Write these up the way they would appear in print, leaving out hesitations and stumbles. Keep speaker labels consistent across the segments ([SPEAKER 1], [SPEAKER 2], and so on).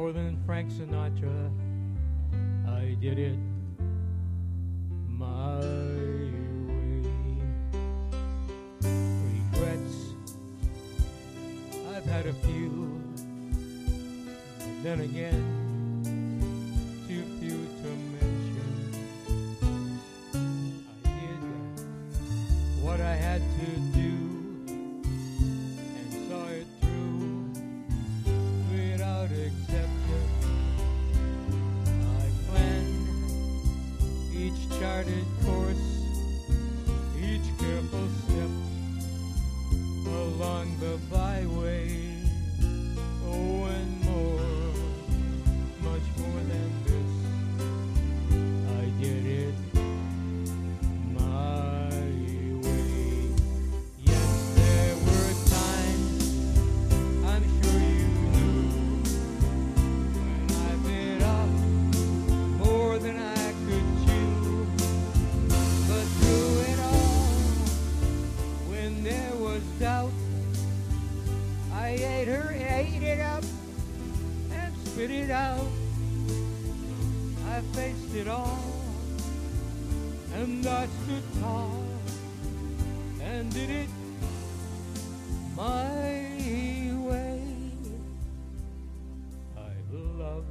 [SPEAKER 1] more than Frank Sinatra. I did it my way. Regrets, I've had a few, but then again, too few to mention. I did what I had to do and saw it through without exception. I planned each charted course, each careful step along the byway. Oh, and more, much more than this, I did it my way. Yes, there were times, I'm sure you knew, when I bit off more than I could chew. But through it all, when there was doubt, I ate it up and spit it out. I faced it all, and I stood tall and did it my way. I've loved,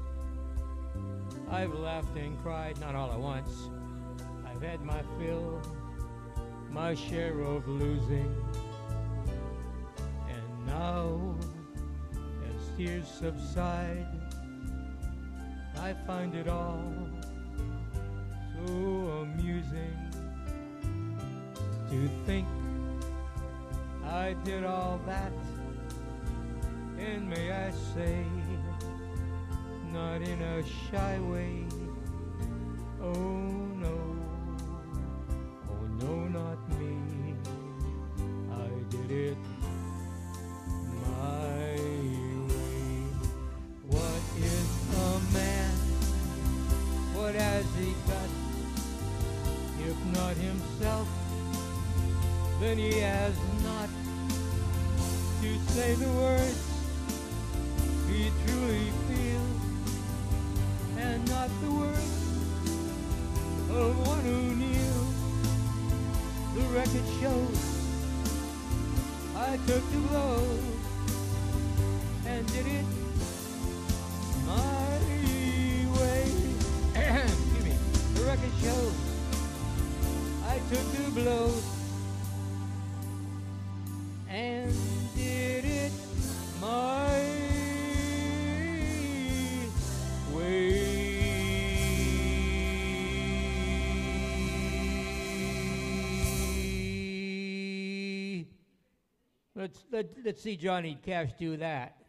[SPEAKER 1] I've laughed and cried, not all at once. I've had my fill, my share of losing. And now, as tears subside, I find it all so amusing to think I did all that, and may I say, not in a shy way. Oh no, oh no, not me. I did it my way. What is a man? What has he got? If not himself, then he has not to say the words he truly feels, and not the words of one who knew. The record shows I took the blows and did it my way. Excuse me. The record shows I took the blows and did it my way. Let's see Johnny Cash do that.